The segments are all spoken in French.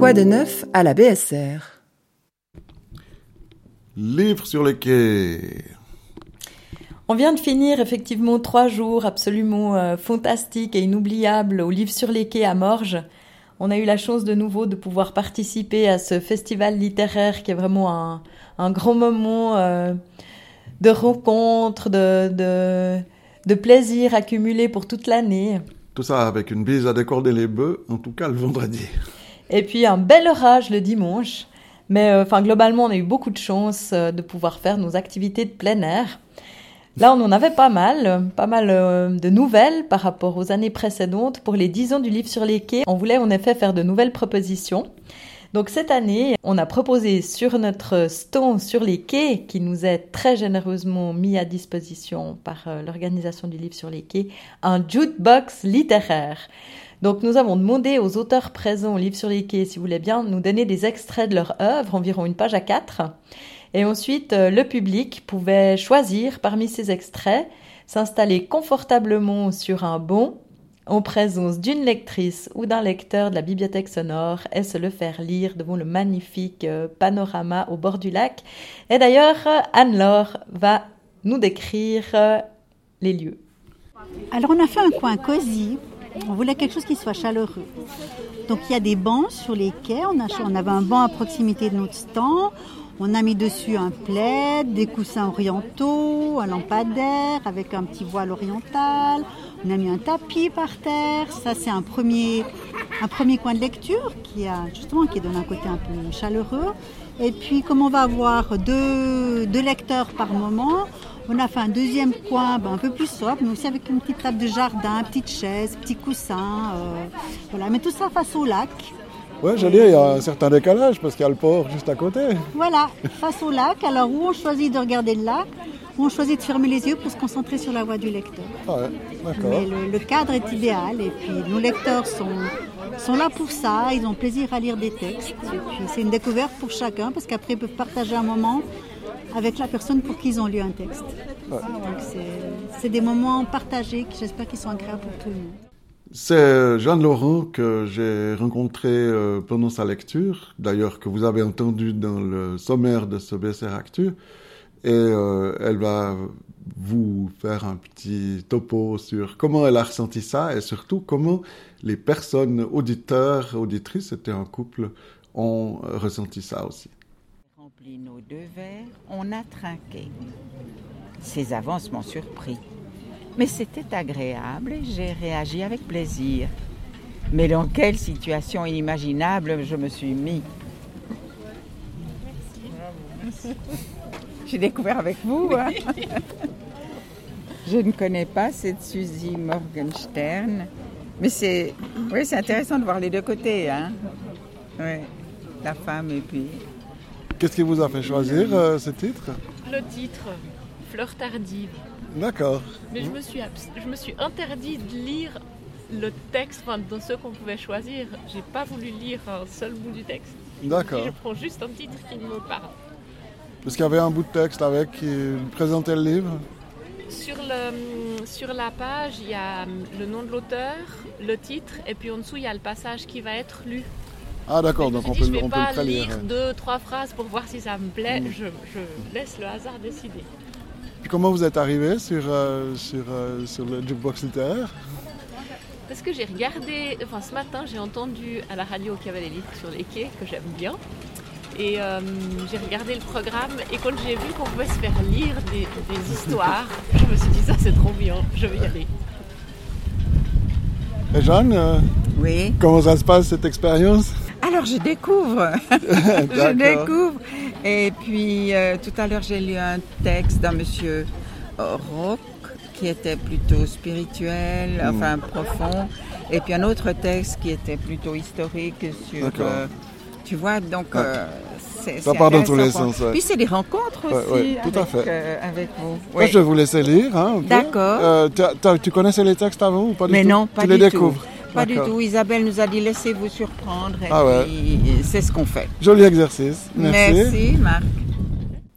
Quoi de neuf à la BSR? Livre sur les quais. On vient de finir effectivement 3 jours absolument fantastiques et inoubliables au Livre sur les quais à Morges. On a eu la chance de nouveau de pouvoir participer à ce festival littéraire qui est vraiment un grand moment de rencontre, de plaisir accumulé pour toute l'année. Tout ça avec une bise à décorder les bœufs, en tout cas le vendredi. Et puis un bel orage le dimanche. Mais globalement, on a eu beaucoup de chance de pouvoir faire nos activités de plein air. Là, on en avait pas mal de nouvelles par rapport aux années précédentes. Pour les 10 ans du Livre sur les quais, on voulait en effet faire de nouvelles propositions. Donc cette année, on a proposé sur notre stand sur les quais, qui nous est très généreusement mis à disposition par l'organisation du Livre sur les quais, un jukebox littéraire. Donc nous avons demandé aux auteurs présents au Livre sur les quais, si vous voulez bien, nous donner des extraits de leur œuvre, environ une page à 4. Et ensuite, le public pouvait choisir parmi ces extraits, s'installer confortablement sur un banc, en présence d'une lectrice ou d'un lecteur de la bibliothèque sonore et se le faire lire devant le magnifique panorama au bord du lac. Et d'ailleurs, Anne-Laure va nous décrire les lieux. Alors on a fait un coin cosy. On voulait quelque chose qui soit chaleureux. Donc il y a des bancs sur les quais. On avait un banc à proximité de notre stand. On a mis dessus un plaid, des coussins orientaux, un lampadaire avec un petit voile oriental. On a mis un tapis par terre. Ça, c'est un premier coin de lecture qui donne un côté un peu chaleureux. Et puis, comme on va avoir deux lecteurs par moment, on a fait un deuxième coin un peu plus sobre, mais aussi avec une petite table de jardin, petite chaise, petit coussin. Voilà, mais tout ça face au lac. Ouais, j'allais dire, il y a un certain décalage parce qu'il y a le port juste à côté. Voilà, face au lac. Alors, où on choisit de regarder le lac, où on choisit de fermer les yeux pour se concentrer sur la voix du lecteur. Ah ouais, d'accord. Mais le cadre est idéal et puis nos lecteurs sont là pour ça. Ils ont plaisir à lire des textes. Et puis, c'est une découverte pour chacun parce qu'après, ils peuvent partager un moment avec la personne pour qui ils ont lu un texte. Ouais. Donc, c'est des moments partagés qui, j'espère, qu'ils sont agréables pour tout le monde. C'est Jeanne Laurent que j'ai rencontré pendant sa lecture, d'ailleurs que vous avez entendu dans le sommaire de ce BSR Actu, et elle va vous faire un petit topo sur comment elle a ressenti ça et surtout comment les personnes auditeurs, auditrices, c'était un couple, ont ressenti ça aussi. On a rempli nos 2 verres, on a trinqué. Ces avances m'ont surpris. Mais c'était agréable et j'ai réagi avec plaisir. Mais dans quelle situation inimaginable je me suis mis. J'ai découvert avec vous. Hein. Je ne connais pas cette Suzy Morgenstern. Mais c'est intéressant de voir les deux côtés. Hein. Ouais, la femme et puis... Qu'est-ce qui vous a fait choisir ce titre ? Le titre, Fleur tardive. D'accord. Mais je me suis interdit de lire le texte, dans ceux qu'on pouvait choisir. J'ai pas voulu lire un seul bout du texte. D'accord. Je prends juste un titre qui me parle. Parce qu'il y avait un bout de texte avec qui présentait le livre. Sur la page, il y a le nom de l'auteur, le titre, et puis en dessous, il y a le passage qui va être lu. Ah d'accord, donc on peut le prélire. Je vais pas lire 2-3 phrases pour voir si ça me plaît. Je laisse le hasard décider. Puis comment vous êtes arrivé sur le jukebox littéraire ? Parce que j'ai regardé, ce matin j'ai entendu à la radio qu'il y avait des livres sur les quais que j'aime bien. Et j'ai regardé le programme et quand j'ai vu qu'on pouvait se faire lire des histoires, je me suis dit ça c'est trop bien, je vais y aller. Et Jeanne, oui. Comment ça se passe cette expérience ? Alors je découvre. Je découvre. Et puis tout à l'heure j'ai lu un texte d'un monsieur Rock qui était plutôt spirituel, profond. Et puis un autre texte qui était plutôt historique sur... tu vois, donc ça part dans tous les sens. Ouais. Puis c'est des rencontres aussi tout à fait. avec vous. Moi, je vais vous laisser lire. D'accord. Tu connaissais les textes avant ou pas du tout ? Mais non, pas du tout. Tu les découvres ? Pas du tout. Isabelle nous a dit laissez-vous surprendre et puis c'est ce qu'on fait. Joli exercice. Merci Marc.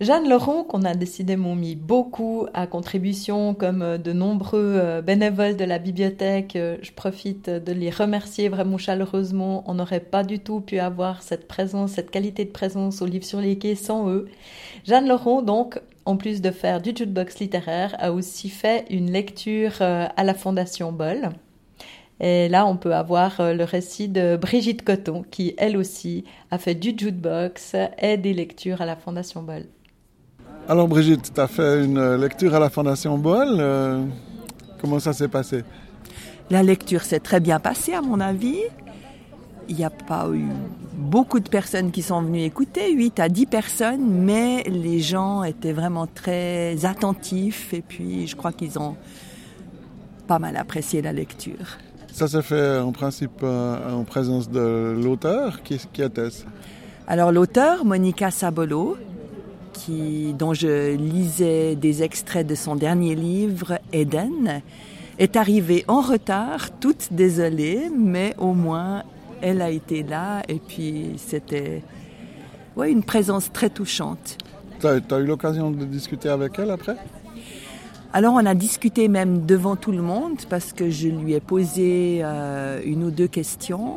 Jeanne Laurent, qu'on a décidément mis beaucoup à contribution, comme de nombreux bénévoles de la bibliothèque. Je profite de les remercier vraiment chaleureusement. On n'aurait pas du tout pu avoir cette présence, cette qualité de présence au Livre sur les quais sans eux. Jeanne Laurent, donc, en plus de faire du jukebox littéraire, a aussi fait une lecture à la Fondation Bol. Et là, on peut avoir le récit de Brigitte Coton, qui, elle aussi, a fait du jukebox et des lectures à la Fondation Bol. Alors Brigitte, tu as fait une lecture à la Fondation Bol. Comment ça s'est passé? La lecture s'est très bien passée, à mon avis. Il n'y a pas eu beaucoup de personnes qui sont venues écouter, 8 à 10 personnes, mais les gens étaient vraiment très attentifs et puis je crois qu'ils ont pas mal apprécié la lecture. Ça s'est fait en principe en présence de l'auteur. Qui était-ce? Alors l'auteur, Monica Sabolo, dont je lisais des extraits de son dernier livre, Eden, est arrivée en retard, toute désolée, mais au moins elle a été là et puis c'était une présence très touchante. Tu as eu l'occasion de discuter avec elle après? Alors on a discuté même devant tout le monde parce que je lui ai posé une ou deux questions.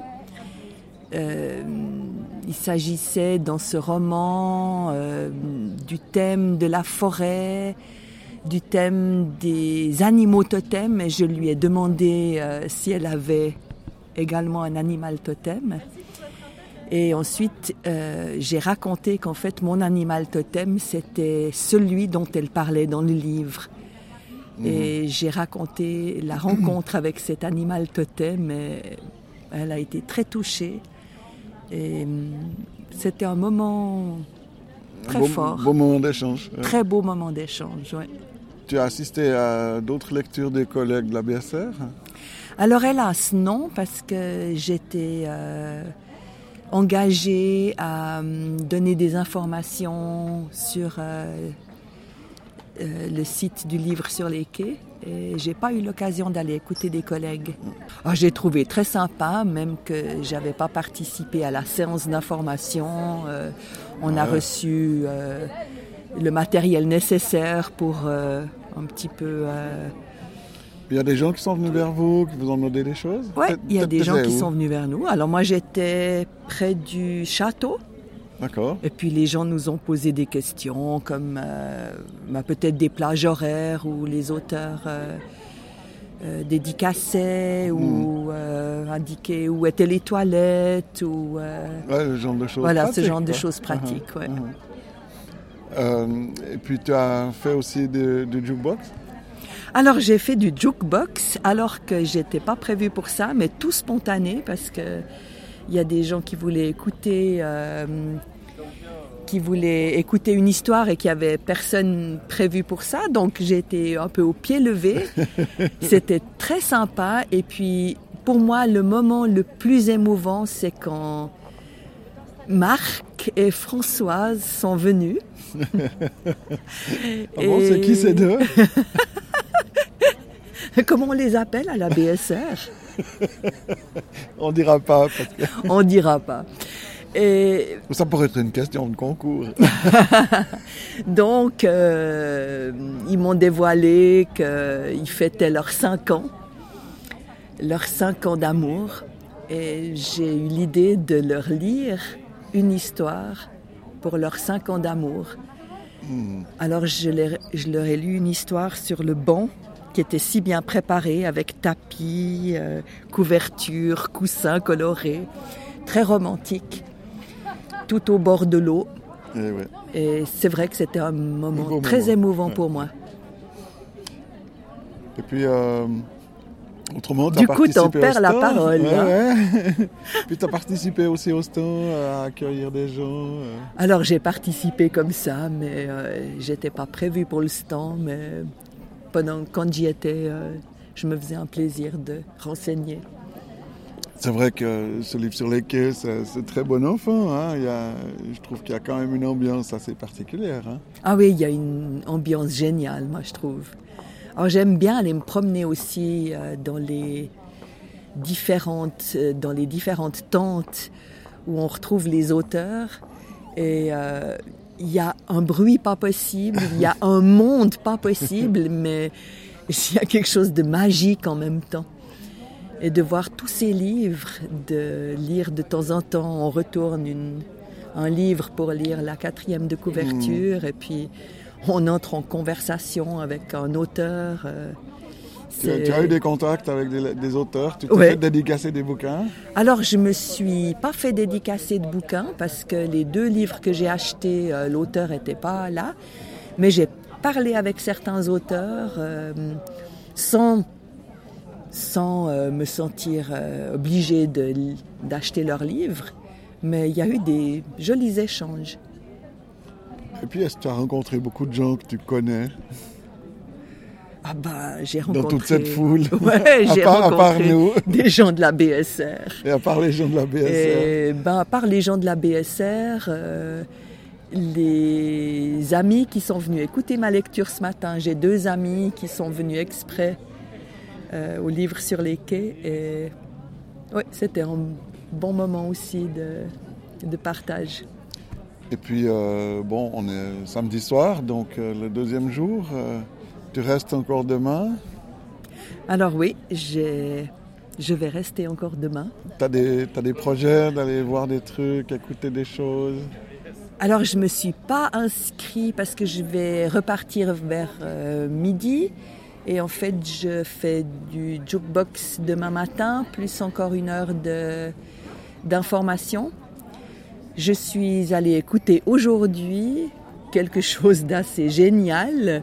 Il s'agissait dans ce roman du thème de la forêt, du thème des animaux totems, et je lui ai demandé si elle avait également un animal totem. Et ensuite, j'ai raconté qu'en fait, mon animal totem, c'était celui dont elle parlait dans le livre. Et j'ai raconté la rencontre avec cet animal totem, et elle a été très touchée. Et c'était un moment très fort. Beau moment d'échange. Très beau moment d'échange, oui. Tu as assisté à d'autres lectures des collègues de la BSR? Alors hélas, non, parce que j'étais engagée à donner des informations sur le site du Livre sur les quais. Et j'ai pas eu l'occasion d'aller écouter des collègues. J'ai trouvé très sympa, même que j'avais pas participé à la séance d'information. On a reçu le matériel nécessaire pour un petit peu... Il y a des gens qui sont venus vers vous, qui vous ont demandé des choses? Oui, il y a des gens qui sont venus vers nous. Alors moi, j'étais près du château. D'accord. Et puis les gens nous ont posé des questions comme peut-être des plages horaires où les auteurs dédicaçaient ou indiquaient où étaient les toilettes. Ou, le genre de choses voilà, pratiques. Ce genre de choses pratiques, ouais. Et puis tu as fait aussi du jukebox? Alors j'ai fait du jukebox alors que j'étais pas prévue pour ça, mais tout spontané parce que il y a des gens qui voulaient écouter une histoire et qui avait personne prévu pour ça, donc j'étais un peu au pied levé. C'était très sympa et puis pour moi le moment le plus émouvant c'est quand Marc et Françoise sont venus. Bon, c'est qui ces deux? Comment on les appelle à la BSR? On dira pas. On dira pas. Et... Ça pourrait être une question de concours. Donc, ils m'ont dévoilé qu'ils fêtaient leurs 5 ans. Leurs 5 ans d'amour. Et j'ai eu l'idée de leur lire une histoire pour leurs 5 ans d'amour. Alors, je leur ai lu une histoire sur le banc qui était si bien préparé avec tapis, couverture, coussins colorés, très romantique, tout au bord de l'eau. Et c'est vrai que c'était un moment très émouvant pour moi. Et puis, autrement, du coup, t'en perds la parole. Puis tu as participé aussi au stand, à accueillir des gens. Alors, j'ai participé comme ça, mais j'étais pas prévue pour le stand, mais... Quand j'y étais, je me faisais un plaisir de renseigner. C'est vrai que ce livre sur les quais, c'est très bon enfant. Hein. Je trouve qu'il y a quand même une ambiance assez particulière. Hein. Ah oui, il y a une ambiance géniale, moi, je trouve. Alors, j'aime bien aller me promener aussi dans les différentes tentes où on retrouve les auteurs. Et il y a un bruit pas possible, il y a un monde pas possible, mais il y a quelque chose de magique en même temps. Et de voir tous ces livres, de lire de temps en temps, on retourne un livre pour lire la 4e de couverture, et puis on entre en conversation avec un auteur. Tu as eu des contacts avec des auteurs? Tu t'es fait dédicacer des bouquins? Alors, je me suis pas fait dédicacer de bouquins parce que les 2 livres que j'ai achetés, l'auteur n'était pas là. Mais j'ai parlé avec certains auteurs sans me sentir obligée d'acheter leurs livres. Mais il y a eu des jolis échanges. Et puis, est-ce que tu as rencontré beaucoup de gens que tu connais? Ah bah, j'ai rencontré... Dans toute cette foule? Ouais, j'ai rencontré à part nous. Des gens de la BSR. Et à part les gens de la BSR? À part les gens de la BSR, les amis qui sont venus écouter ma lecture ce matin, j'ai 2 amis qui sont venus exprès au livre sur les quais. Et ouais, c'était un bon moment aussi de partage. Et puis, on est samedi soir, donc le 2e jour... Tu restes encore demain? Alors oui, je vais rester encore demain. T'as des projets d'aller voir des trucs, écouter des choses? Alors je ne me suis pas inscrite parce que je vais repartir vers midi. Et en fait, je fais du jukebox demain matin, plus encore 1 heure d'information. Je suis allée écouter aujourd'hui quelque chose d'assez génial.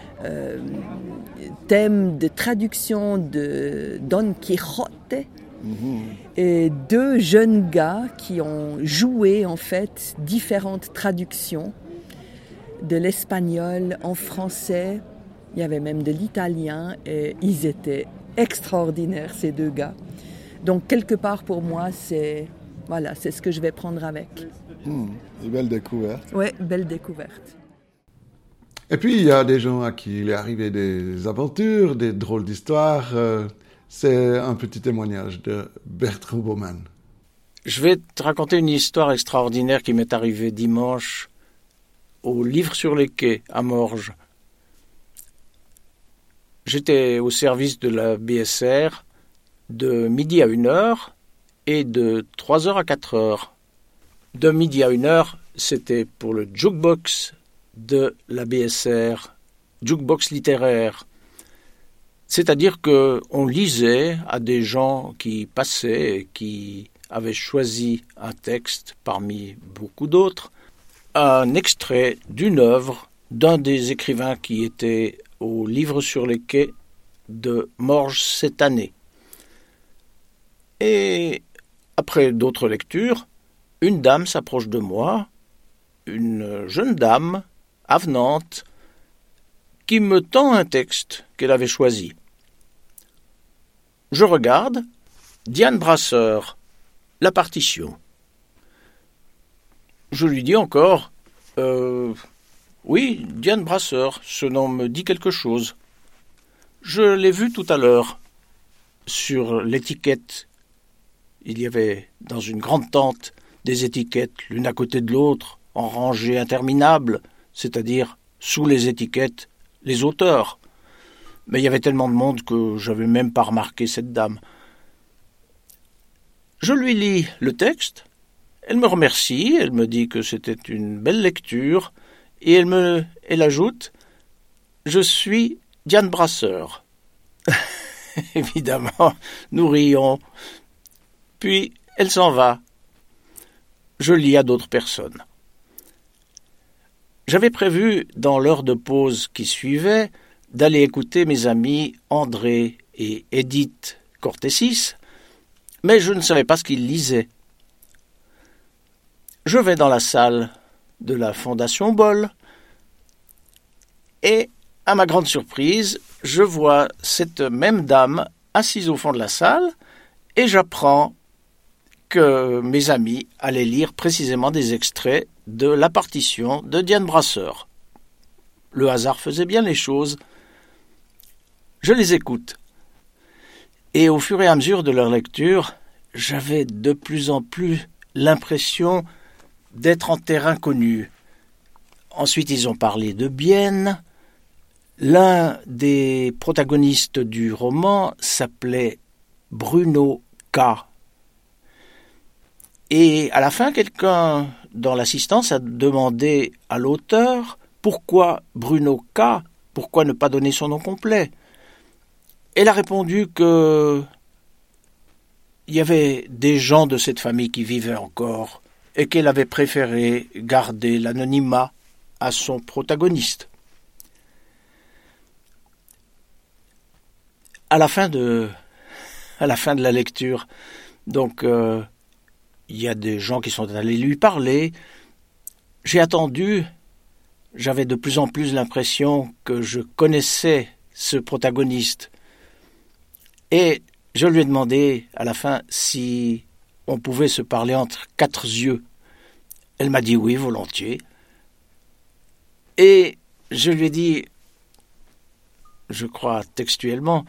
Thème de traduction de Don Quijote et 2 jeunes gars qui ont joué en fait différentes traductions de l'espagnol en français, il y avait même de l'italien et ils étaient extraordinaires ces 2 gars. Donc quelque part pour moi c'est ce que je vais prendre avec. Une belle découverte. Ouais, belle découverte. Et puis, il y a des gens à qui il est arrivé des aventures, des drôles d'histoires. C'est un petit témoignage de Bertrand Baumann. Je vais te raconter une histoire extraordinaire qui m'est arrivée dimanche au Livre sur les quais à Morges. J'étais au service de la BSR de midi à 1h et de 3h à 4h. De midi à 1h, c'était pour le jukebox de la BSR, jukebox littéraire. C'est-à-dire qu'on lisait à des gens qui passaient et qui avaient choisi un texte parmi beaucoup d'autres, un extrait d'une œuvre d'un des écrivains qui était au Livre sur les quais de Morges cette année. Et après d'autres lectures, une dame s'approche de moi, une jeune dame avenante, qui me tend un texte qu'elle avait choisi. Je regarde, Diane Brasseur, La partition. Je lui dis encore, oui, Diane Brasseur, ce nom me dit quelque chose. Je l'ai vu tout à l'heure, sur l'étiquette. Il y avait, dans une grande tente, des étiquettes l'une à côté de l'autre, en rangée interminable, c'est-à-dire sous les étiquettes, les auteurs. Mais il y avait tellement de monde que je n'avais même pas remarqué cette dame. Je lui lis le texte, elle me remercie, elle me dit que c'était une belle lecture, et elle ajoute « Je suis Diane Brasseur ». Évidemment, nous rions. Puis elle s'en va. Je lis à d'autres personnes. J'avais prévu, dans l'heure de pause qui suivait, d'aller écouter mes amis André et Edith Cortésis, mais je ne savais pas ce qu'ils lisaient. Je vais dans la salle de la Fondation Boll, et, à ma grande surprise, je vois cette même dame assise au fond de la salle, et j'apprends que mes amis allaient lire précisément des extraits de La partition de Diane Brasseur. Le hasard faisait bien les choses. Je les écoute. Et au fur et à mesure de leur lecture, j'avais de plus en plus l'impression d'être en terrain connu, Ensuite, ils ont parlé de Bienne. L'un des protagonistes du roman s'appelait Bruno K. Et à la fin, quelqu'un dans l'assistance a demandé à l'auteur pourquoi Bruno K, pourquoi ne pas donner son nom complet. Elle a répondu que il y avait des gens de cette famille qui vivaient encore et qu'elle avait préféré garder l'anonymat à son protagoniste. À la fin de la lecture, donc il y a des gens qui sont allés lui parler. J'ai attendu, j'avais de plus en plus l'impression que je connaissais ce protagoniste. Et je lui ai demandé à la fin si on pouvait se parler entre quatre yeux. Elle m'a dit oui, volontiers. Et je lui ai dit, je crois textuellement,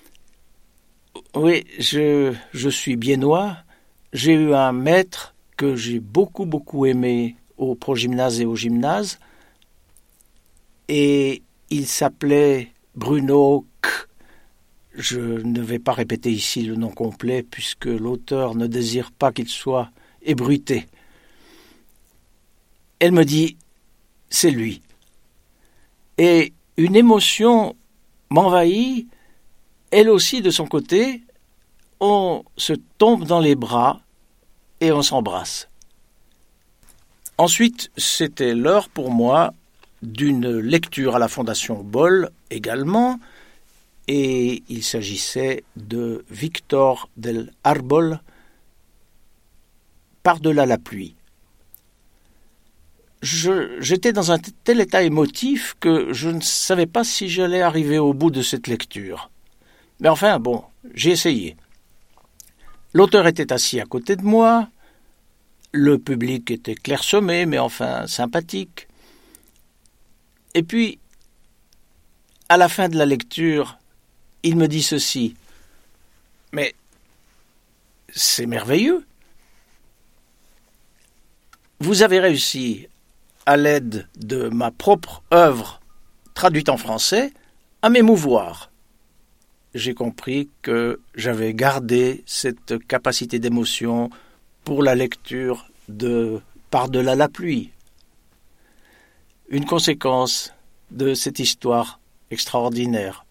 oui, je suis biennois, j'ai eu un maître que j'ai beaucoup aimé au progymnase et au gymnase, et il s'appelait Bruno K. Je ne vais pas répéter ici le nom complet puisque l'auteur ne désire pas qu'il soit ébruité. Elle me dit, c'est lui. Et une émotion m'envahit, elle aussi de son côté, on se tombe dans les bras et on s'embrasse. Ensuite, c'était l'heure pour moi d'une lecture à la Fondation Boll également, et il s'agissait de Victor del Arbol, Par-delà la pluie. J'étais dans un tel état émotif que je ne savais pas si j'allais arriver au bout de cette lecture. Mais enfin, bon, j'ai essayé. L'auteur était assis à côté de moi, le public était clairsemé, mais enfin sympathique. Et puis, à la fin de la lecture, il me dit ceci. Mais c'est merveilleux. Vous avez réussi, à l'aide de ma propre œuvre traduite en français, à m'émouvoir. J'ai compris que j'avais gardé cette capacité d'émotion pour la lecture de Par-delà la pluie. Une conséquence de cette histoire extraordinaire.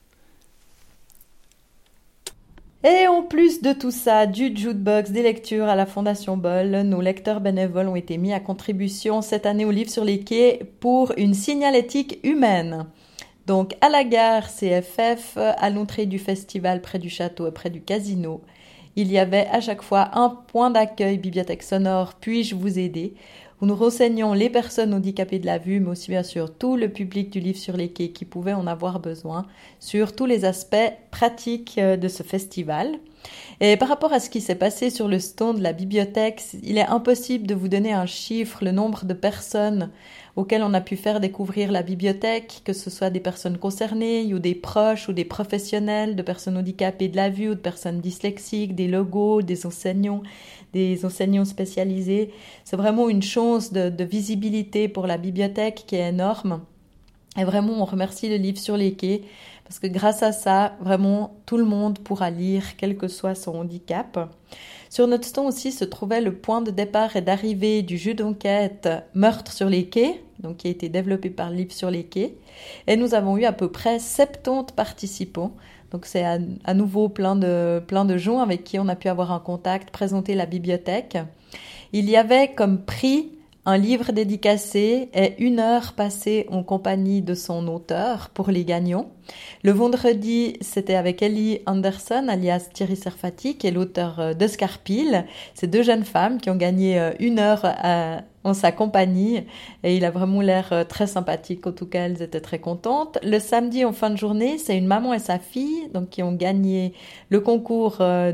Et en plus de tout ça, du jukebox, des lectures à la Fondation Boll, nos lecteurs bénévoles ont été mis à contribution cette année au Livre sur les quais pour une signalétique humaine. Donc à la gare CFF, à l'entrée du festival près du château et près du casino, il y avait à chaque fois un point d'accueil bibliothèque sonore Puis-je vous aider, où nous renseignions les personnes handicapées de la vue, mais aussi bien sûr tout le public du Livre sur les quais qui pouvait en avoir besoin, sur tous les aspects pratiques de ce festival. Et par rapport à ce qui s'est passé sur le stand de la bibliothèque, il est impossible de vous donner un chiffre, le nombre de personnes auxquelles on a pu faire découvrir la bibliothèque, que ce soit des personnes concernées ou des proches ou des professionnels, de personnes handicapées de la vue ou de personnes dyslexiques, des logos, des enseignants spécialisés. C'est vraiment une chance de visibilité pour la bibliothèque qui est énorme. Et vraiment, on remercie le Livre sur les quais parce que grâce à ça, vraiment, tout le monde pourra lire, quel que soit son handicap. Sur notre stand aussi se trouvait le point de départ et d'arrivée du jeu d'enquête Meurtre sur les quais, donc qui a été développé par Livre sur les quais. Et nous avons eu à peu près 70 participants. Donc c'est à nouveau plein de gens avec qui on a pu avoir un contact, présenter la bibliothèque. Il y avait comme prix un livre dédicacé et 1 heure passée en compagnie de son auteur pour les gagnants. Le vendredi, c'était avec Ellie Anderson, alias Thierry Serfati, qui est l'auteur d'Escarpile. C'est 2 jeunes femmes qui ont gagné 1 heure en sa compagnie et il a vraiment l'air très sympathique. En tout cas, elles étaient très contentes. Le samedi, en fin de journée, c'est une maman et sa fille donc qui ont gagné le concours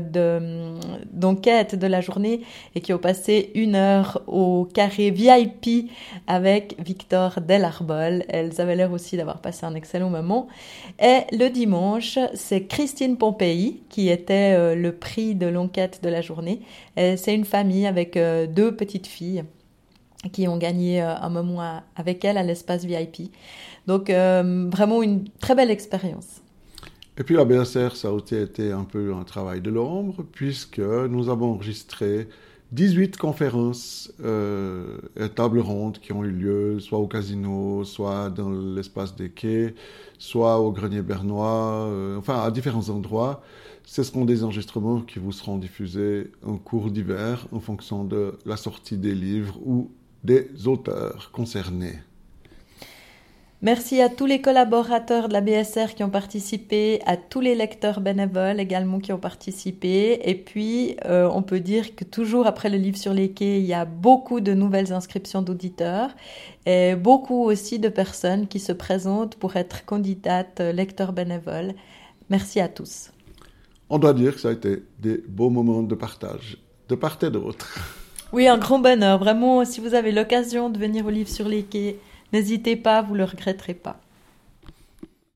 d'enquête de la journée et qui ont passé 1 heure au carré VIP avec Victor del Arbol. Elles avaient l'air aussi d'avoir passé un excellent moment. Et le dimanche, c'est Christine Pompei qui était le prix de l'enquête de la journée. Et c'est une famille avec 2 petites filles. qui ont gagné un moment avec elle à l'espace VIP. Donc vraiment une très belle expérience. Et puis la BSR, ça a aussi été un peu un travail de l'ombre, puisque nous avons enregistré 18 conférences et tables rondes qui ont eu lieu, soit au casino, soit dans l'espace des quais, soit au Grenier Bernois, enfin à différents endroits. Ce seront des enregistrements qui vous seront diffusés en cours d'hiver en fonction de la sortie des livres ou des auteurs concernés. Merci à tous les collaborateurs de la BSR qui ont participé, à tous les lecteurs bénévoles également qui ont participé. Et puis, on peut dire que toujours après le livre sur les quais, il y a beaucoup de nouvelles inscriptions d'auditeurs et beaucoup aussi de personnes qui se présentent pour être candidates lecteurs bénévoles. Merci à tous. On doit dire que ça a été des beaux moments de partage, de part et d'autre. Oui, un grand bonheur. Vraiment, si vous avez l'occasion de venir au livre sur les quais, n'hésitez pas, vous ne le regretterez pas.